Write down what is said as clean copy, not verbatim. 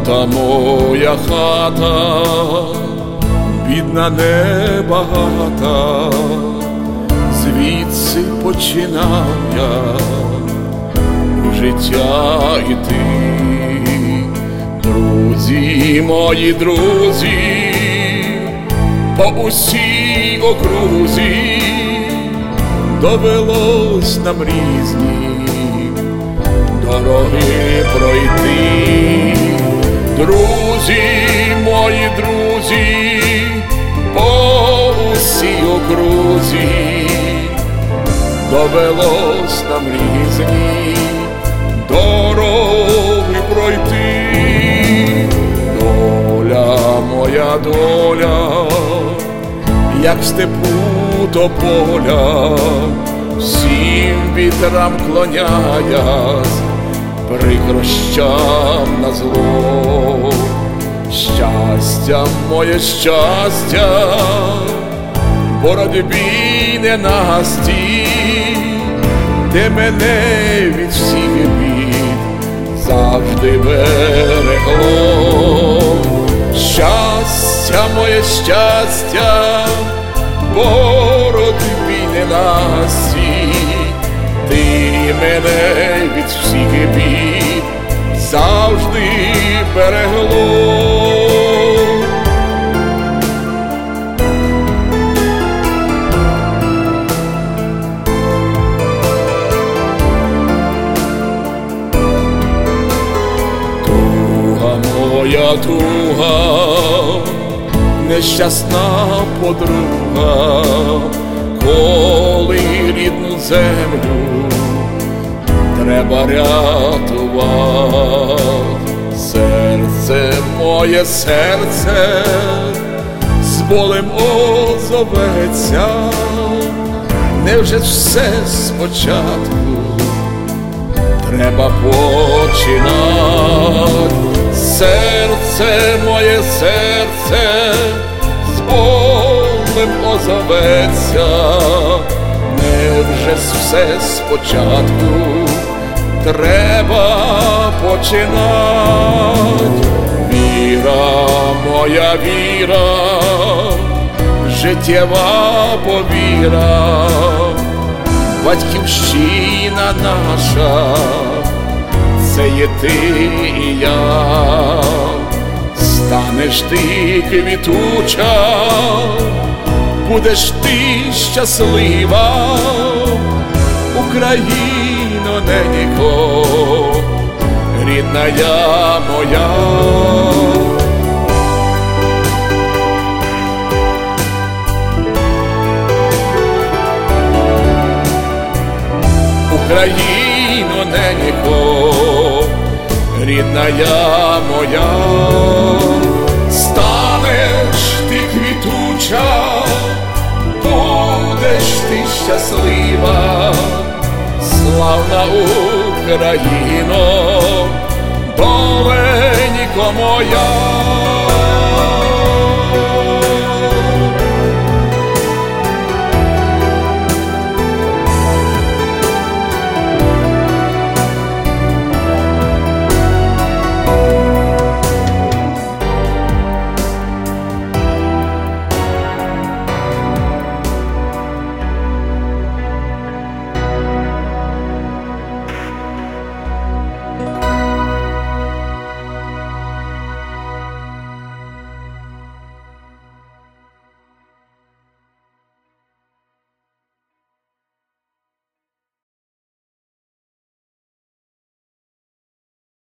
Та моя хата, бідна, небагата, звідси починав я в життя іти. Друзі, мої друзі, по усій окрузі довелось нам різні дороги пройти. Друзі, мої друзі, по усій окрузі довелось нам різні дороги пройти. Доля, моя доля, як в степу тополя, всім вітрам клоняясь, прикрощам на зло. Щастя, моє щастя, в боротьбі ненасті, де мене від всіх бід завжди берегло. Щастя, моє щастя, в боротьбі ненасті, ти мене від всіх бід завжди берегло. Туга, моя туга, нещасна подруга, коли рідну землю треба рятувати. Серце, моє серце, з болем озоветься. Невже все спочатку треба починати? Серце, моє серце, з болем озоветься. Невже все спочатку треба починати? Віра, моя віра, життєва повіра, батьківщина наша, це є ти і я. Станеш ти квітуча, будеш ти щаслива, Україно, ненько, рідная моя. Україно, ненько, рідная моя. Станеш ти квітуча, будеш ти щаслива, славна Україно, доленько моя.